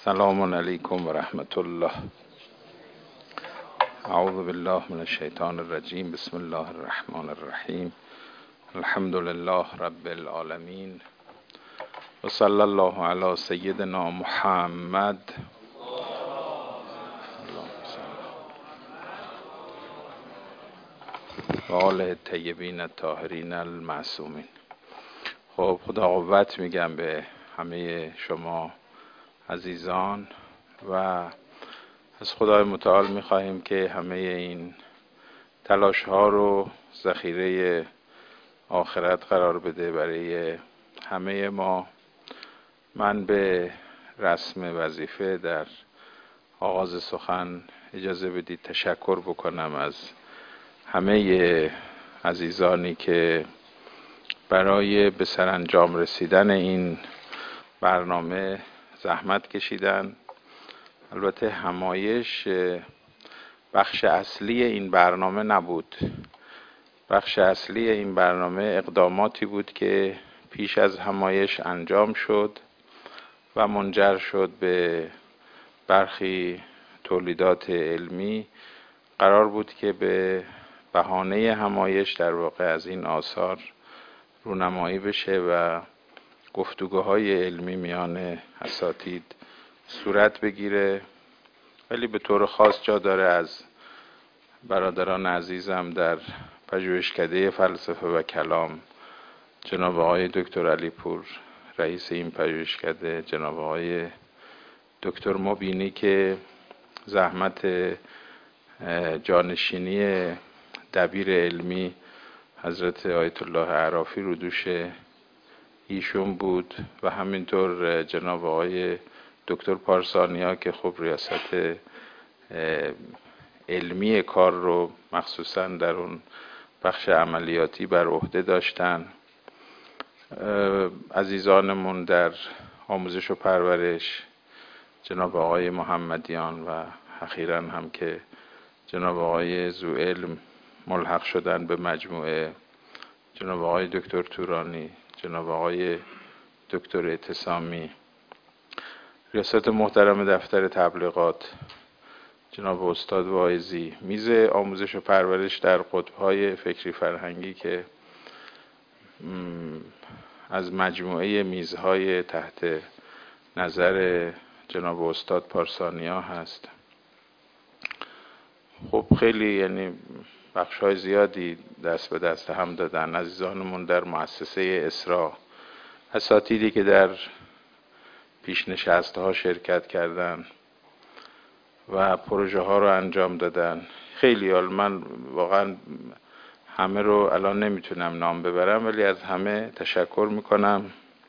سلام علیکم و رحمت الله. اعوذ بالله من الشیطان الرجیم. بسم الله الرحمن الرحیم. الحمد لله رب العالمین و صلی الله علی سیدنا محمد و آله الطیبین الطاهرین المعصومین. خب خدا قوت میگم به همه شما عزیزان و از خدای متعال میخواهیم که همه این تلاش ها رو ذخیره آخرت قرار بده برای همه ما. من به رسم وظیفه در آغاز سخن اجازه بدید تشکر بکنم از همه عزیزانی که برای به سرانجام رسیدن این برنامه زحمت کشیدن. البته همایش بخش اصلی این برنامه نبود. بخش اصلی این برنامه اقداماتی بود که پیش از همایش انجام شد و منجر شد به برخی تولیدات علمی. قرار بود که به بهانه همایش در واقع از این آثار رونمایی بشه و گفتگوهای علمی میان اساتید صورت بگیره. ولی به طور خاص جا داره از برادران عزیزم در پژوهشکده فلسفه و کلام جناب آقای دکتر علیپور رئیس این پژوهشکده، جناب آقای دکتر مبینی که زحمت جانشینی دبیر علمی حضرت آیت الله اعرافی رو دوش ایشون بود و همینطور جناب آقای دکتر پارسانیا که خب ریاست علمی کار رو مخصوصا در اون بخش عملیاتی بر عهده داشتن. عزیزانمون در آموزش و پرورش جناب آقای محمدیان و اخیراً هم که جناب آقای ذوالعلم ملحق شدن به مجموعه، جناب آقای دکتر تورانی، جناب آقای دکتر اعتصامی، ریاست محترم دفتر تبلیغات جناب استاد واعظی، میز آموزش و پرورش در قطب‌های فکری فرهنگی که از مجموعه میزهای تحت نظر جناب استاد پارسانیا هست. خب خیلی یعنی بخش‌های زیادی دست به دست هم دادن. عزیزانمون در مؤسسه اسراء، اساتیدی که در پیشنشست‌ها شرکت کردن و پروژه ها رو انجام دادن. خیلی من واقعا همه رو الان نمیتونم نام ببرم ولی از همه تشکر میکنم.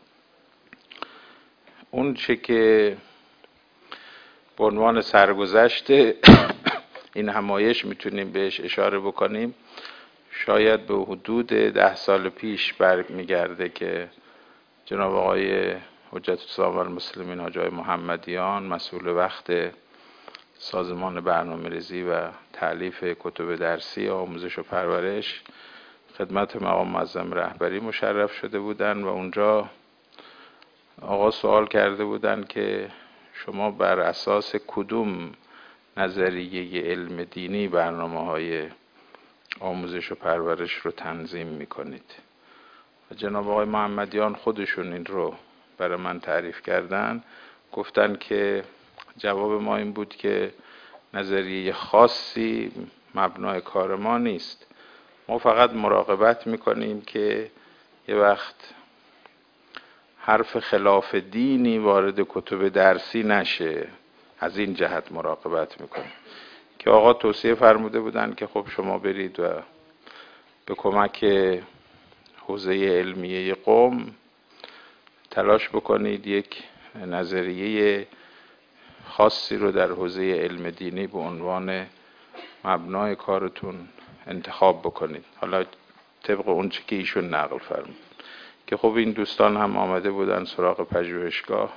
اون چه که به عنوان سرگذشت این همایش میتونیم بهش اشاره بکنیم، شاید به حدود 10 سال پیش برمیگرده که جناب آقای حجت الاسلام و المسلمین حاجی محمدیان مسئول وقت سازمان برنامه‌ریزی و تألیف کتب درسی آموزش و پرورش خدمت مقام معظم رهبری مشرف شده بودند و اونجا آقا سوال کرده بودند که شما بر اساس کدوم نظریه علم دینی برنامه‌های آموزش و پرورش رو تنظیم می‌کنید؟ و جناب آقای محمدیان خودشون این رو برای من تعریف کردن. گفتن که جواب ما این بود که نظریه خاصی مبنای کار ما نیست، ما فقط مراقبت میکنیم که یه وقت حرف خلاف دینی وارد کتب درسی نشه. از این جهت مراقبت میکنیم که آقا توصیه فرموده بودن که خب شما برید و به کمک حوزه علمیه قم تلاش بکنید یک نظریه خاصی رو در حوزه علم دینی به عنوان مبنای کارتون انتخاب بکنید، حالا طبق اون چه که ایشون نقل فرمود. که خب این دوستان هم آمده بودن سراغ پژوهشگاه،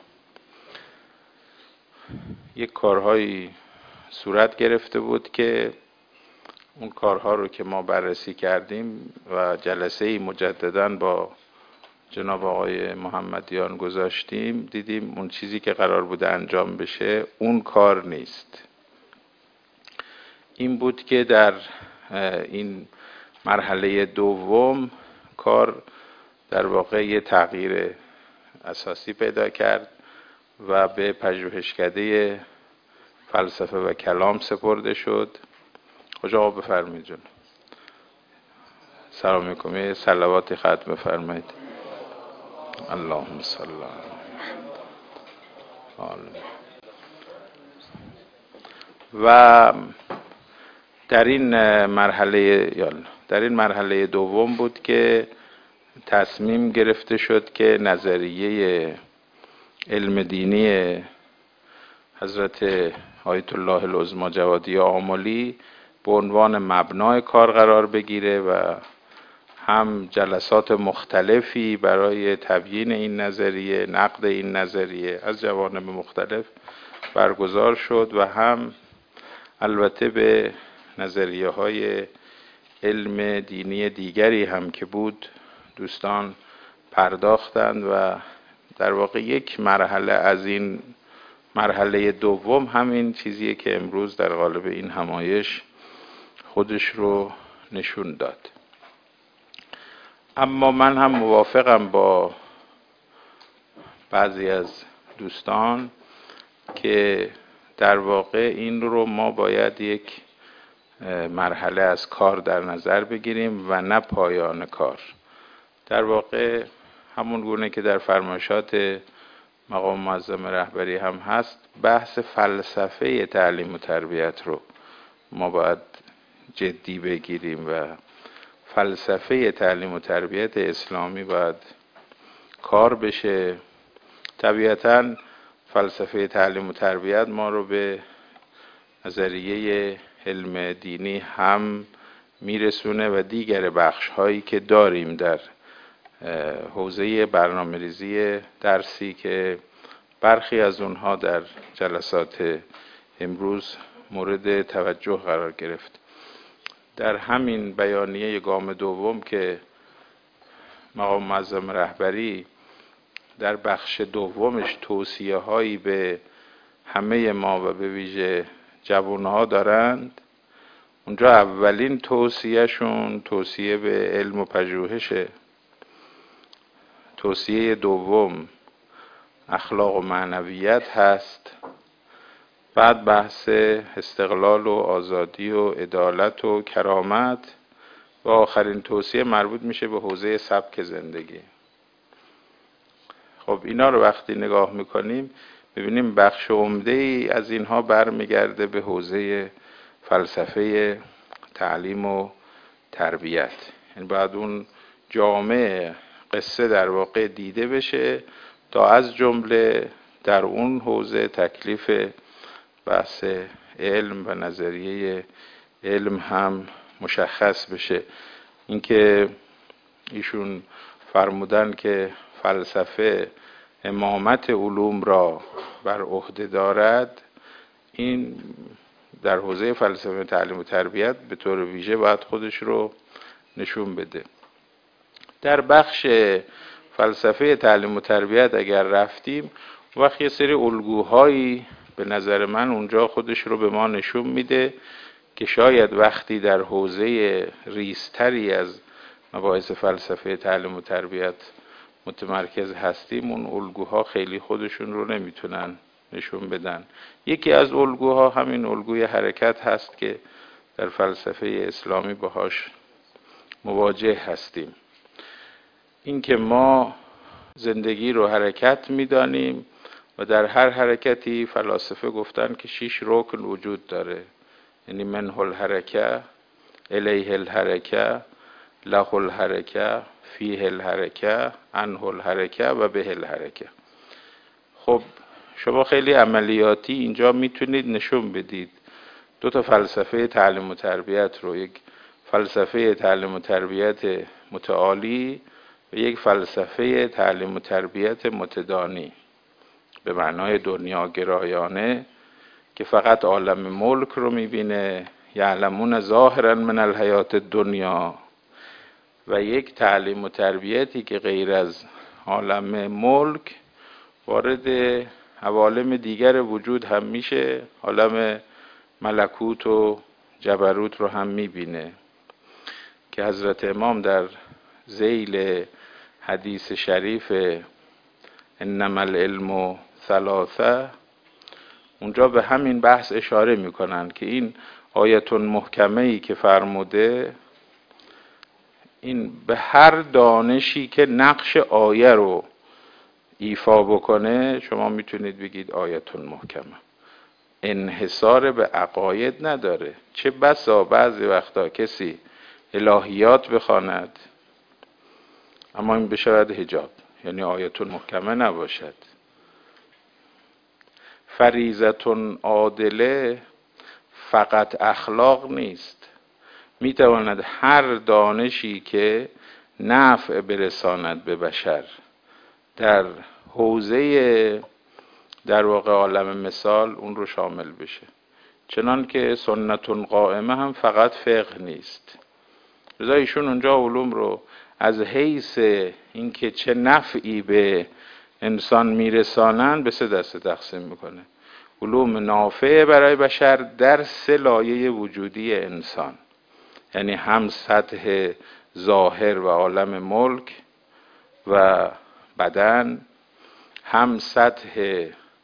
یک کارهایی صورت گرفته بود که اون کارها رو که ما بررسی کردیم و جلسه‌ای مجدداً با جناب آقای محمدیان گذاشتیم، دیدیم اون چیزی که قرار بوده انجام بشه اون کار نیست. این بود که در این مرحله دوم کار در واقع یه تغییر اساسی پیدا کرد و به پژوهشکده فلسفه و کلام سپرده شد. خوش آقا بفرمایید جناب. سلام علیکم. صلوات ختم بفرمایید. اللهم صل علی محمد. و در این مرحله دوم بود که تصمیم گرفته شد که نظریه علم دینی حضرت آیت الله العظمی جوادی آملی به عنوان مبنای کار قرار بگیره و هم جلسات مختلفی برای تبیین این نظریه، نقد این نظریه از جوانب مختلف برگزار شد و هم البته به نظریه های علم دینی دیگری هم که بود دوستان پرداختند و در واقع یک مرحله از این مرحله دوم همین چیزیه که امروز در قالب این همایش خودش رو نشون داد. اما من هم موافقم با بعضی از دوستان که در واقع این رو ما باید یک مرحله از کار در نظر بگیریم و نه پایان کار. در واقع همون گونه که در فرمایشات مقام معظم رهبری هم هست، بحث فلسفه تعلیم و تربیت رو ما باید جدی بگیریم و فلسفه تعلیم و تربیت اسلامی باید کار بشه. طبیعتاً فلسفه تعلیم و تربیت ما رو به نظریه علم دینی هم میرسونه و دیگر بخش هایی که داریم در حوزه برنامه‌ریزی درسی که برخی از اونها در جلسات امروز مورد توجه قرار گرفت. در همین بیانیه گام دوم که مقام معظم رهبری در بخش دومش توصیه هایی به همه ما و به ویژه جوانها دارند، اونجا اولین توصیهشون توصیه به علم و پژوهشه، توصیه دوم اخلاق و معنویت هست، بعد بحث استقلال و آزادی و عدالت و کرامت و آخرین توصیه مربوط میشه به حوزه سبک زندگی. خب اینا رو وقتی نگاه میکنیم ببینیم بخش عمده ای از اینها برمیگرده به حوزه فلسفه تعلیم و تربیت. یعنی باید اون جامعه قصه در واقع دیده بشه تا از جمله در اون حوزه تکلیف بحث علم و نظریه علم هم مشخص بشه. اینکه ایشون فرمودن که فلسفه امامت علوم را بر عهده دارد، این در حوزه فلسفه تعلیم و تربیت به طور ویژه باید خودش رو نشون بده. در بخش فلسفه تعلیم و تربیت اگر رفتیم وقت یه سری الگوهایی به نظر من اونجا خودش رو به ما نشون میده که شاید وقتی در حوزه ریزتری از مباحث فلسفه تعلیم و تربیت متمرکز هستیم اون الگوها خیلی خودشون رو نمیتونن نشون بدن. یکی از الگوها همین الگوی حرکت هست که در فلسفه اسلامی باهاش مواجه هستیم. اینکه ما زندگی رو حرکت میدانیم و در هر حرکتی فلاسفه گفتن که 6 رکن وجود داره، یعنی منه الحرکه، الیه الحرکه، له الحرکه، فیه الحرکه، عنه الحرکه و به الحرکه. خب شما خیلی عملیاتی اینجا میتونید نشون بدید 2 تا فلسفه تعلیم و تربیت رو، یک فلسفه تعلیم و تربیت متعالی و یک فلسفه تعلیم و تربیت متدانی به معنای دنیاگرایانه که فقط عالم ملک رو میبینه، یعلمون ظاهرا من الحیات الدنیا، و یک تعلیم و تربیتی که غیر از عالم ملک وارد عوالم دیگر وجود هم میشه، عالم ملکوت و جبروت رو هم میبینه که حضرت امام در ذیل حدیث شریف انما العلم ثلاثه اونجا به همین بحث اشاره میکنن که این آیت محکمه‌ای که فرموده این به هر دانشی که نقش آیه رو ایفا بکنه شما میتونید بگید آیت محکمه، انحصار به عقاید نداره. چه بسا بعضی وقتا کسی الهیات بخواند اما این بشود حجاب، یعنی آیت محکمه نباشد. فریضتون عادله فقط اخلاق نیست، میتواند هر دانشی که نفع برساند به بشر در حوزه در واقع عالم مثال اون رو شامل بشه. چنان که سنتون قائمه هم فقط فقه نیست. لذا ایشون اونجا علوم رو از حیث اینکه چه نفعی به انسان میرسانن به 3 دسته تقسیم میکنه. علوم نافع برای بشر در 3 لایه وجودی انسان، یعنی هم سطح ظاهر و عالم ملک و بدن، هم سطح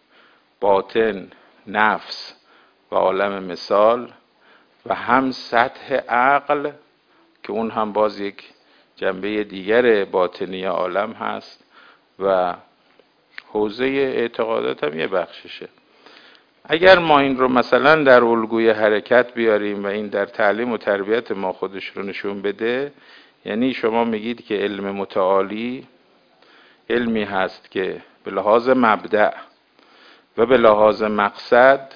باطن نفس و عالم مثال، و هم سطح عقل که اون هم باز یک جنبه دیگر باطنی عالم هست و حوزه اعتقادات هم یه بخششه. اگر ما این رو مثلا در الگوی حرکت بیاریم و این در تعلیم و تربیت ما خودش رو نشون بده، یعنی شما میگید که علم متعالی علمی هست که به لحاظ مبدأ و به لحاظ مقصد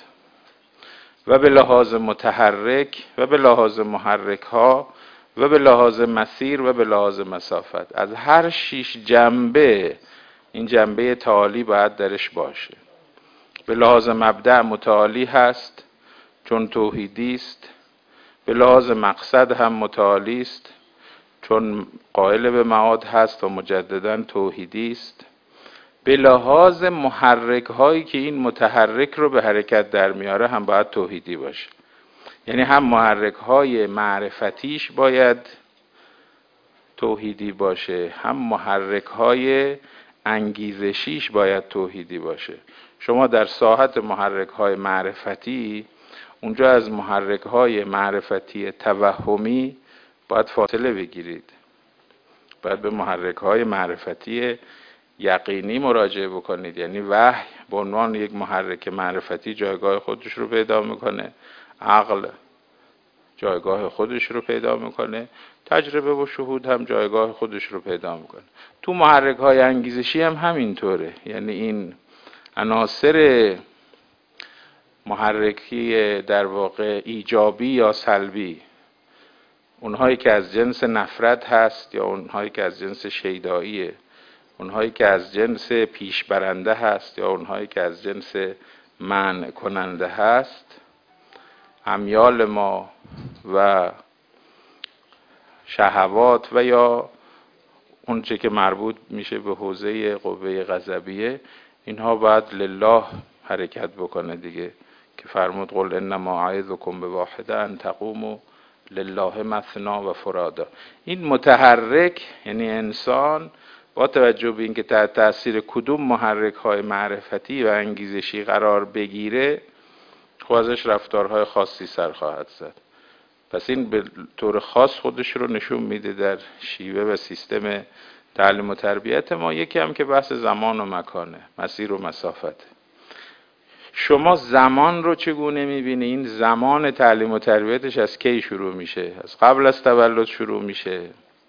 و به لحاظ متحرک و به لحاظ محرک ها و به لحاظ مسیر و به لحاظ مسافت، از هر 6 جنبه این جنبه تعالی باید درش باشه. به لحاظ مبدأ متعالی هست چون توحیدی است، به لحاظ مقصد هم متعالی است چون قائل به معاد هست و مجددا توحیدی است، به لحاظ محرک هایی که این متحرک رو به حرکت در میاره هم باید توحیدی باشه. یعنی هم محرک های معرفتیش باید توحیدی باشه، هم محرک های انگیزشیش باید توحیدی باشه. شما در ساحت محرک های معرفتی اونجا از محرک های معرفتی توهمی باید فاصله بگیرید، باید به محرک های معرفتی یقینی مراجعه بکنید. یعنی وحی به عنوان یک محرک معرفتی جایگاه خودش رو پیدا میکنه، عقل جایگاه خودش رو پیدا میکنه، تجربه و شهود هم جایگاه خودش رو پیدا میکنه. تو محرک های انگیزشی هم همینطوره، یعنی این عناصر محرکی در واقع ایجابی یا سلبی، اونهایی که از جنس نفرت هست یا اونهایی که از جنس شیداییه، اونهایی که از جنس پیش برنده هست یا اونهایی که از جنس منع کننده هست، امیال ما و شهوات و یا اون چه که مربوط میشه به حوزه قوه غضبیه، اینها باید لله حرکت بکنه دیگه، که فرمود قل انما اعظکم بواحده ان تقوموا لله مثنا و فرادا. این متحرک یعنی انسان با توجه به اینکه تحت تاثیر کدوم محرک های معرفتی و انگیزشی قرار بگیره خب ازش رفتارهای خاصی سر خواهد زد. پس این به طور خاص خودش رو نشون میده در شیوه و سیستم تعلیم و تربیت ما. یکی هم که بحث زمان و مکانه، مسیر و مسافت. شما زمان رو چگونه میبینی؟ این زمان تعلیم و تربیتش از کی شروع میشه؟ از قبل از تولد شروع میشه؟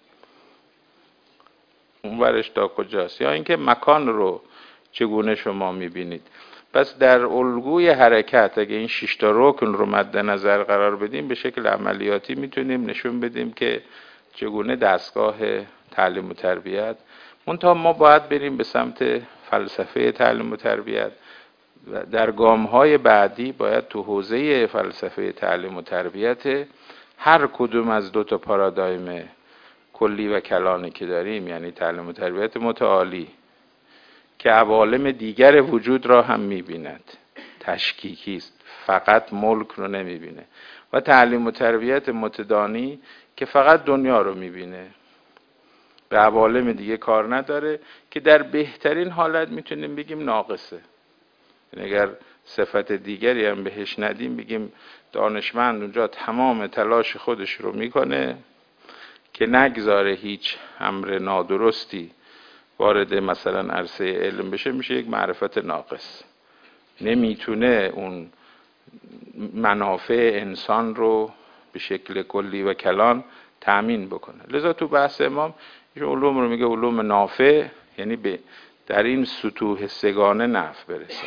اون ورش تا کجاست؟ یا اینکه مکان رو چگونه شما میبینید؟ پس در الگوی حرکت اگه این 6 تا رکن رو مد نظر قرار بدیم به شکل عملیاتی میتونیم نشون بدیم که چگونه دستگاه تعلیم و تربیت، منتها ما باید بریم به سمت فلسفه تعلیم و تربیت. در گام‌های بعدی باید تو حوزه فلسفه تعلیم و تربیت هر کدوم از 2 تا پارادایم کلی و کلانی که داریم، یعنی تعلیم و تربیت متعالی که عوالم دیگر وجود را هم می‌بیند، تشکیکی است، فقط ملک رو نمی‌بینه، و تعلیم و تربیت متدانی که فقط دنیا رو می‌بینه، به عوالم دیگه کار نداره، که در بهترین حالت میتونیم بگیم ناقصه. یعنی اگر صفت دیگری هم بهش ندیم بگیم دانشمند اونجا تمام تلاش خودش رو میکنه که نگذاره هیچ امر نادرستی وارد مثلا عرصه علم بشه، میشه یک معرفت ناقص، نمیتونه اون منافع انسان رو به شکل کلی و کلان تأمین بکنه. لذا تو بحث امام علوم رو میگه علوم نافع، یعنی در این سطوح سگانه نفع برسه.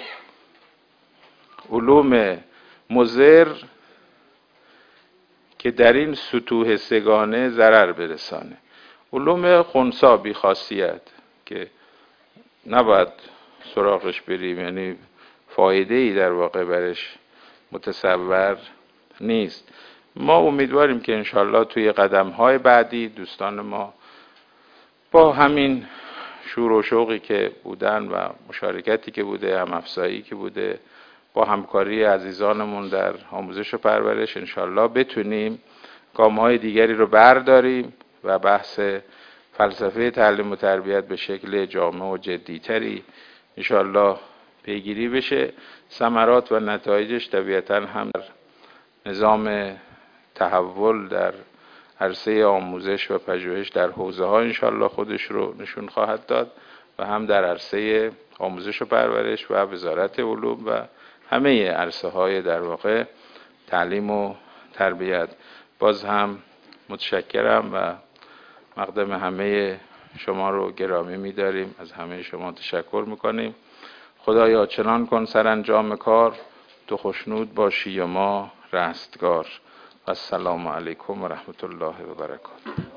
علوم مضر که در این سطوح سگانه ضرر برسانه. علوم خنثی بی خاصیت که نباید سراغش بریم، یعنی فایده ای در واقع برش متصور نیست. ما امیدواریم که انشالله توی قدم‌های بعدی دوستان ما با همین شور و شوقی که بودن و مشارکتی که بوده، هم افزایی که بوده، با همکاری عزیزانمون در آموزش و پرورش، انشالله بتونیم گام‌های دیگری رو برداریم و بحث فلسفه تعلیم و تربیت به شکل جامع و جدی‌تری انشالله پیگیری بشه. ثمرات و نتایجش طبیعتاً هم در نظام تحول در عرصه آموزش و پژوهش در حوزه‌ها انشالله خودش رو نشون خواهد داد و هم در عرصه آموزش و پرورش و وزارت علوم و همه عرصه‌های در واقع تعلیم و تربیت. باز هم متشکرم و مقدم همه شما رو گرامی می‌داریم، از همه شما تشکر می‌کنیم. خدایا چنان کن سرانجام کار، تو خوشنود باشی و ما رستگار. و السلام علیکم و رحمت الله و برکاته.